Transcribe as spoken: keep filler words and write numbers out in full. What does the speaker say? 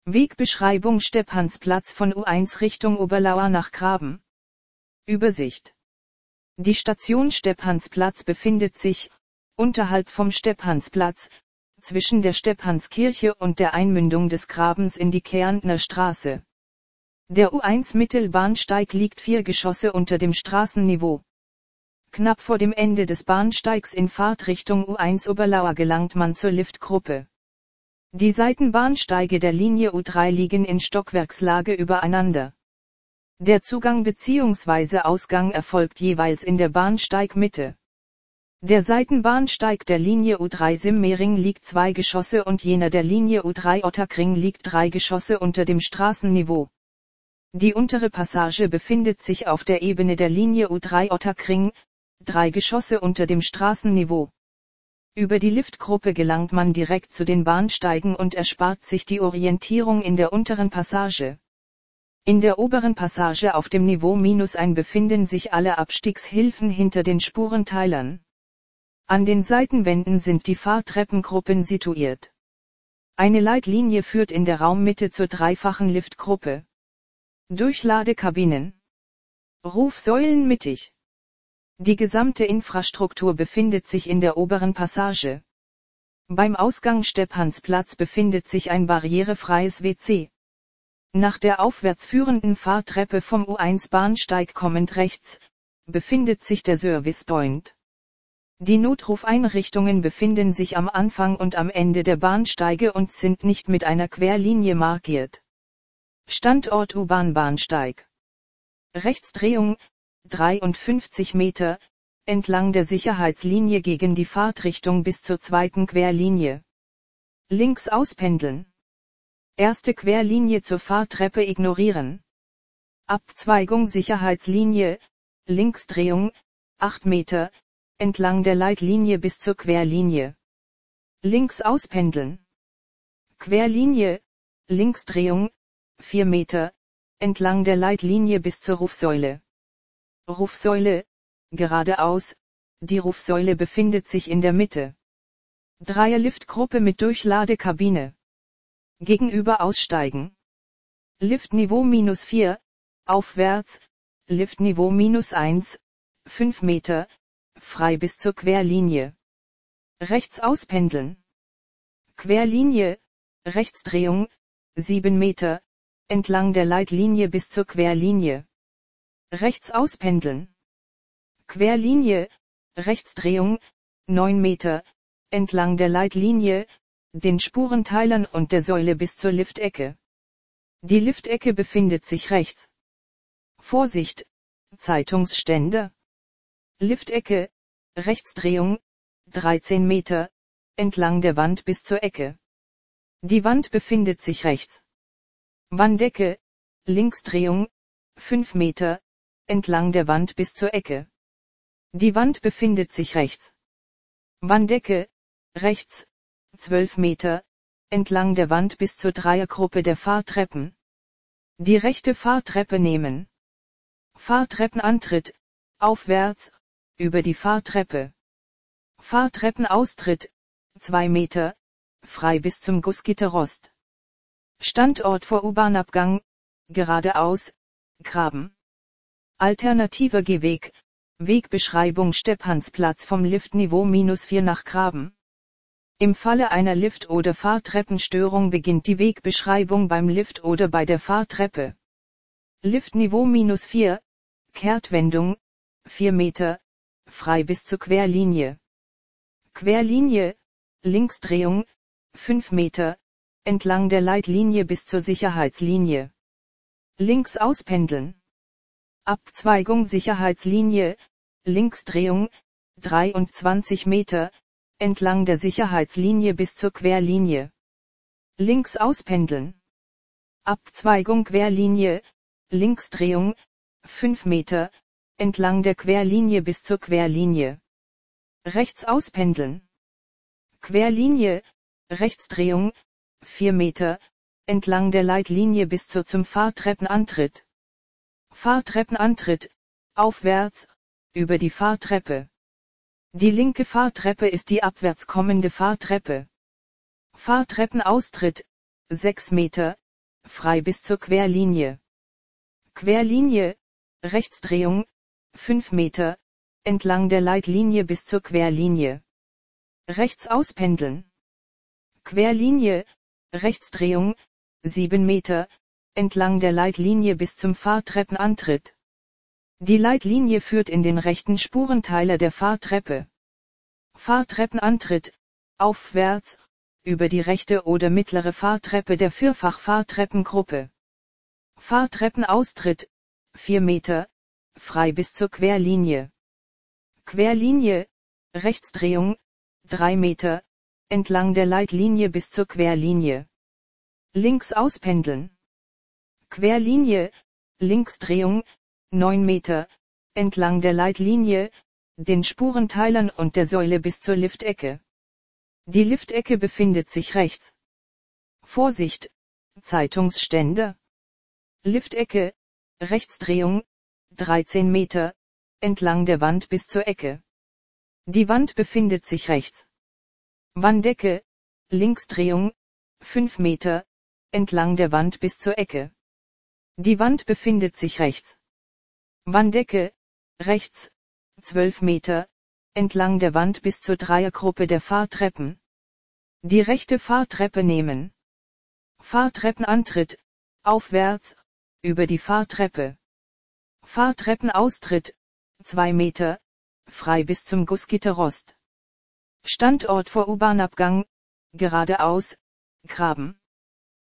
Wegbeschreibung Stephansplatz von U eins Richtung Oberlauer nach Graben. Übersicht. Die Station Stephansplatz befindet sich, unterhalb vom Stephansplatz, zwischen der Stephanskirche und der Einmündung des Grabens in die Kärntner Straße. Der U eins Mittelbahnsteig liegt vier Geschosse unter dem Straßenniveau. Knapp vor dem Ende des Bahnsteigs in Fahrtrichtung U eins Oberlauer gelangt man zur Liftgruppe. Die Seitenbahnsteige der Linie U drei liegen in Stockwerkslage übereinander. Der Zugang bzw. Ausgang erfolgt jeweils in der Bahnsteigmitte. Der Seitenbahnsteig der Linie U drei Simmering liegt zwei Geschosse und jener der Linie U drei Ottakring liegt drei Geschosse unter dem Straßenniveau. Die untere Passage befindet sich auf der Ebene der Linie U drei Ottakring, drei Geschosse unter dem Straßenniveau. Über die Liftgruppe gelangt man direkt zu den Bahnsteigen und erspart sich die Orientierung in der unteren Passage. In der oberen Passage auf dem Niveau minus eins befinden sich alle Abstiegshilfen hinter den Spurenteilern. An den Seitenwänden sind die Fahrtreppengruppen situiert. Eine Leitlinie führt in der Raummitte zur dreifachen Liftgruppe. Durchladekabinen. Rufsäulen mittig. Die gesamte Infrastruktur befindet sich in der oberen Passage. Beim Ausgang Stephansplatz befindet sich ein barrierefreies W C. Nach der aufwärts führenden Fahrtreppe vom U eins Bahnsteig kommend rechts, befindet sich der Service Point. Die Notrufeinrichtungen befinden sich am Anfang und am Ende der Bahnsteige und sind nicht mit einer Querlinie markiert. Standort U-Bahn-Bahnsteig. Rechtsdrehung, dreiundfünfzig Meter, entlang der Sicherheitslinie gegen die Fahrtrichtung bis zur zweiten Querlinie. Links auspendeln. Erste Querlinie zur Fahrtreppe ignorieren. Abzweigung Sicherheitslinie, Linksdrehung, acht Meter, entlang der Leitlinie bis zur Querlinie. Links auspendeln. Querlinie, Linksdrehung, vier Meter, entlang der Leitlinie bis zur Rufsäule. Rufsäule, geradeaus, die Rufsäule befindet sich in der Mitte. Dreierliftgruppe mit Durchladekabine. Gegenüber aussteigen. Liftniveau minus vier, aufwärts, Liftniveau minus eins, fünf Meter, frei bis zur Querlinie. Rechts auspendeln. Querlinie, Rechtsdrehung, sieben Meter, entlang der Leitlinie bis zur Querlinie. Rechts auspendeln. Querlinie, Rechtsdrehung, neun Meter, entlang der Leitlinie, den Spurenteilern und der Säule bis zur Liftecke. Die Liftecke befindet sich rechts. Vorsicht, Zeitungsstände. Liftecke, Rechtsdrehung, dreizehn Meter, entlang der Wand bis zur Ecke. Die Wand befindet sich rechts. Wandecke, Linksdrehung, fünf Meter, entlang der Wand bis zur Ecke. Die Wand befindet sich rechts. Wandecke, rechts, zwölf Meter, entlang der Wand bis zur Dreiergruppe der Fahrtreppen. Die rechte Fahrtreppe nehmen. Fahrtreppenantritt, aufwärts, über die Fahrtreppe. Fahrtreppenaustritt, zwei Meter, frei bis zum Gussgitterrost. Standort vor U-Bahn-Abgang, geradeaus, Graben. Alternativer Gehweg, Wegbeschreibung Stephansplatz vom Liftniveau minus vier nach Graben. Im Falle einer Lift- oder Fahrtreppenstörung beginnt die Wegbeschreibung beim Lift oder bei der Fahrtreppe. Liftniveau minus vier, Kehrtwendung, vier Meter, frei bis zur Querlinie. Querlinie, Linksdrehung, fünf Meter, entlang der Leitlinie bis zur Sicherheitslinie. Links auspendeln. Abzweigung Sicherheitslinie, Linksdrehung, dreiundzwanzig Meter, entlang der Sicherheitslinie bis zur Querlinie. Links auspendeln. Abzweigung Querlinie, Linksdrehung, fünf Meter, entlang der Querlinie bis zur Querlinie. Rechts auspendeln. Querlinie, Rechtsdrehung, vier Meter, entlang der Leitlinie bis zur zum Fahrtreppenantritt. Fahrtreppenantritt, aufwärts, über die Fahrtreppe. Die linke Fahrtreppe ist die abwärts kommende Fahrtreppe. Fahrtreppenaustritt, sechs Meter, frei bis zur Querlinie. Querlinie, Rechtsdrehung, fünf Meter, entlang der Leitlinie bis zur Querlinie. Rechts auspendeln. Querlinie, Rechtsdrehung, sieben Meter, entlang der Leitlinie bis zum Fahrtreppenantritt. Die Leitlinie führt in den rechten Spurenteiler der Fahrtreppe. Fahrtreppenantritt, aufwärts, über die rechte oder mittlere Fahrtreppe der Vierfach-Fahrtreppengruppe. Fahrtreppenaustritt, vier Meter, frei bis zur Querlinie. Querlinie, Rechtsdrehung, drei Meter, entlang der Leitlinie bis zur Querlinie. Links auspendeln. Querlinie, Linksdrehung, neun Meter, entlang der Leitlinie, den Spurenteilern und der Säule bis zur Liftecke. Die Liftecke befindet sich rechts. Vorsicht, Zeitungsständer. Liftecke, Rechtsdrehung, dreizehn Meter, entlang der Wand bis zur Ecke. Die Wand befindet sich rechts. Wanddecke, Linksdrehung, fünf Meter, entlang der Wand bis zur Ecke. Die Wand befindet sich rechts. Wanddecke, rechts, zwölf Meter, entlang der Wand bis zur Dreiergruppe der Fahrtreppen. Die rechte Fahrtreppe nehmen. Fahrtreppenantritt, aufwärts, über die Fahrtreppe. Fahrtreppenaustritt, zwei Meter, frei bis zum Gussgitterrost. Standort vor U-Bahn-Abgang, geradeaus, Graben.